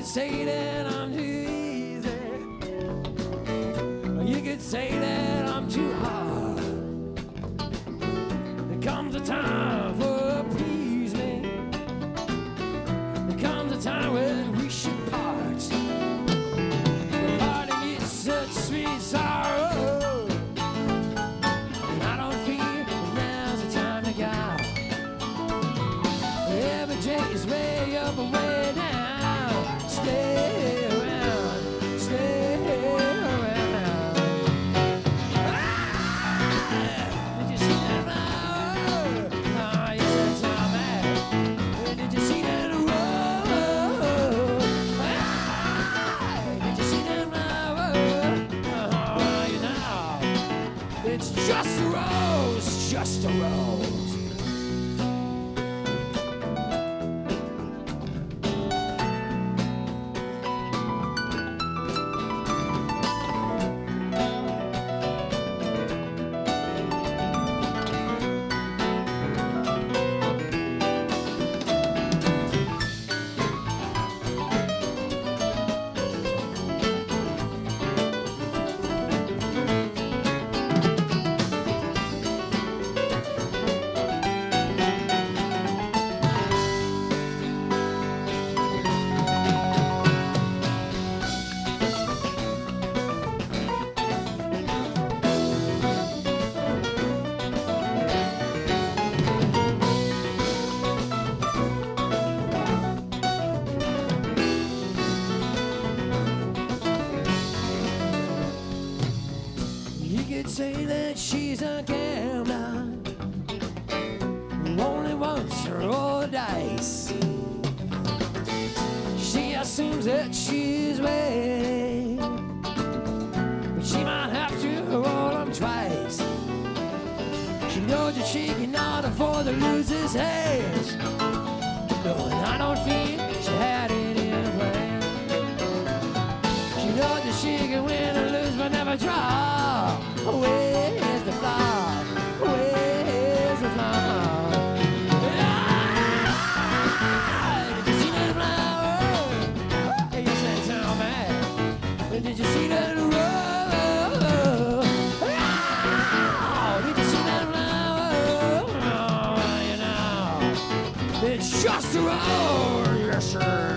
say that I'm too easy. You could say that I'm too hard. There comes a time for please me. There comes a time when we should part. Parting is such sweet sorrow. And I don't feel now's the time to go. Every day is way up and way down. Stay around, stay around. Did you see that road? Oh, yes, that's how bad. Did you see that road? Did you see that road? Oh, you know, it's just a rose, just a rose. You could say that she's a gambler who only wants to roll the dice. She assumes that she's ready, but she might have to roll them twice. She knows that she cannot afford to lose his hands. No, and I don't feel she had it in a plan. She knows that she can win or lose but never draw. Where's the flower? Where's the flower? Did you see that flower? Yes, that's how bad. Did you see that road? Did you see that flower? Oh, you know, it's just a road, yes, sir.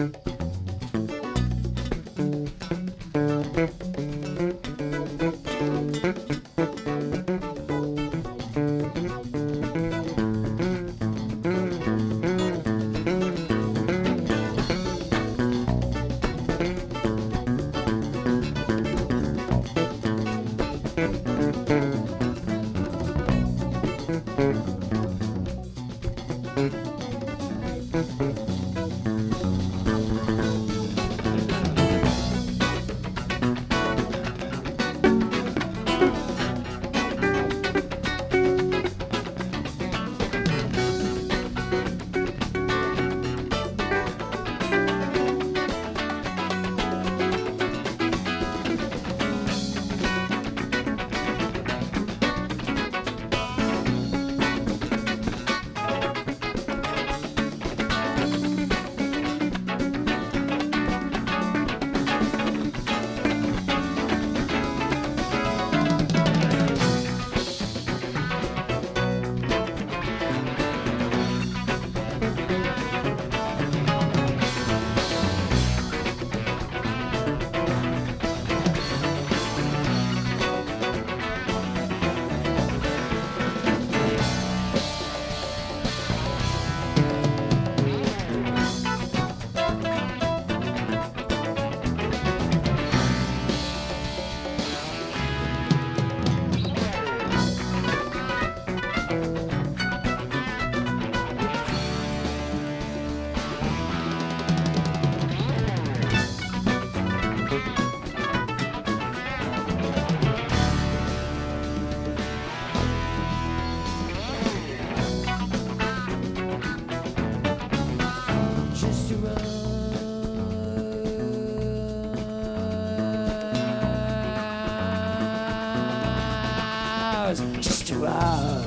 Just to rise.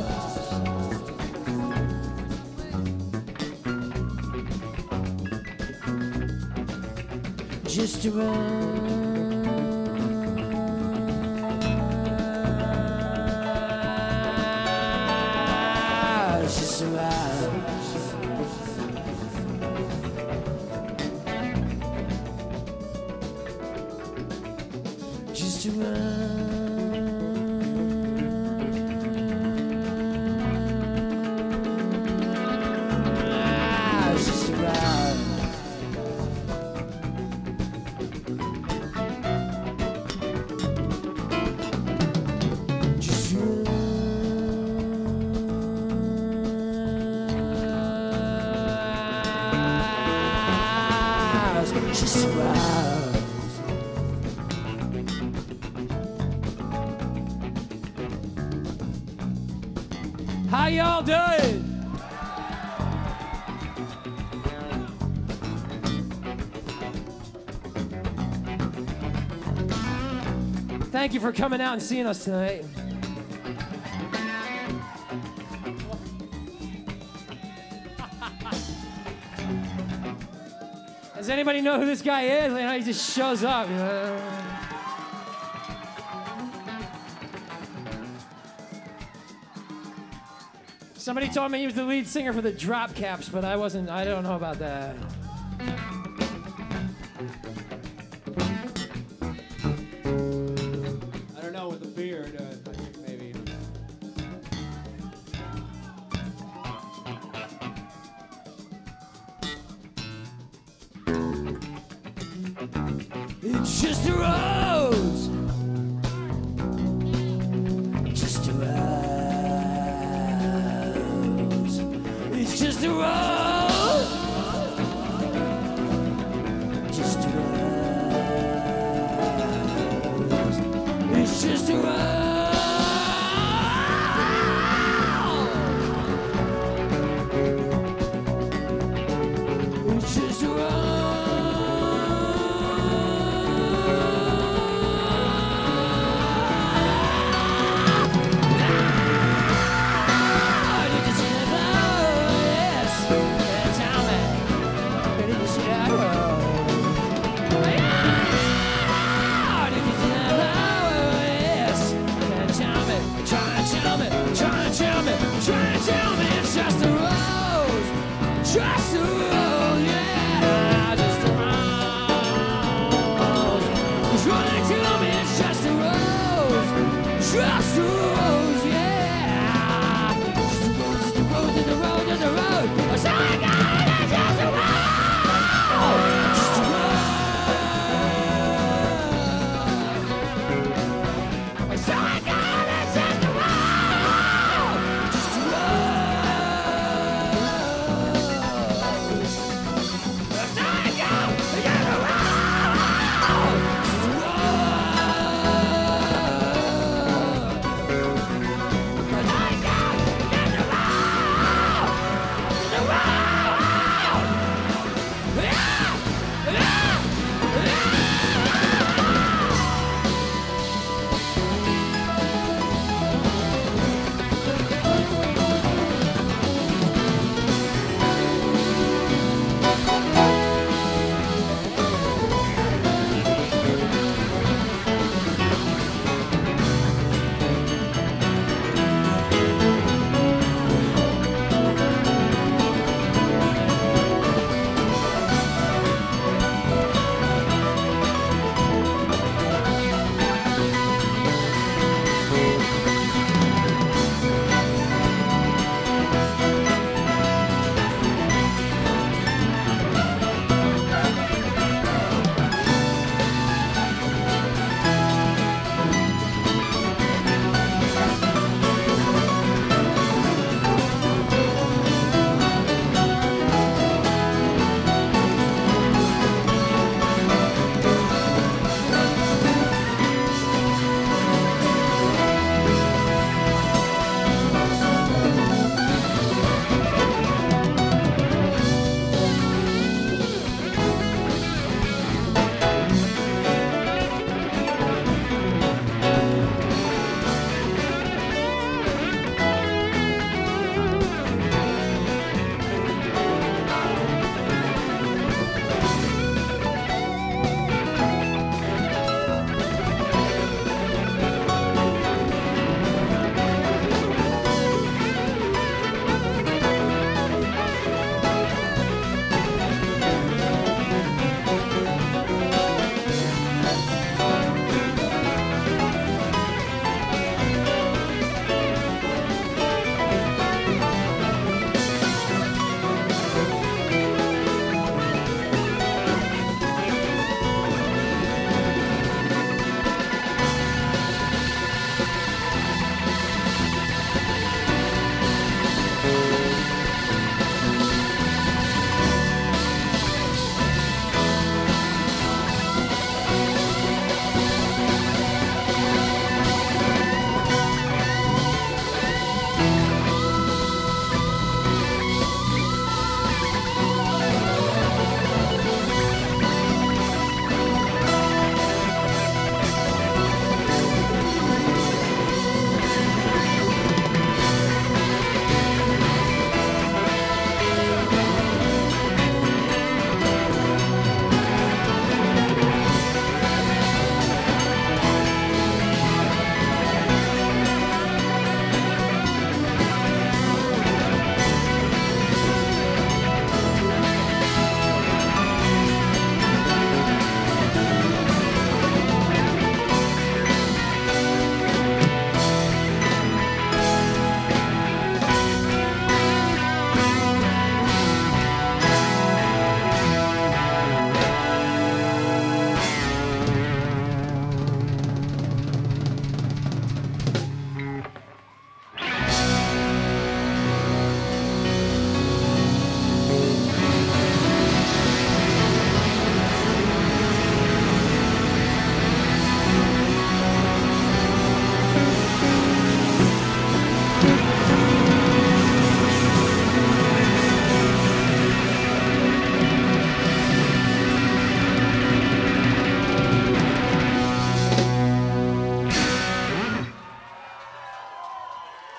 Just to rise. Just to rise. Just to rise. Just rise. How y'all doing? Thank you for coming out and seeing us tonight. Does anybody know who this guy is? You know, he just shows up. You know? Somebody told me he was the lead singer for the Drop Caps, but I wasn't. I don't know about that. I don't know with the beard. I think maybe. It's just a rose. Just a rose. It's just a rose. Just a rose. It's just a rose. It's just a rose.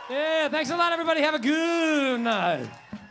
Yeah, thanks a lot, everybody. Have a good night.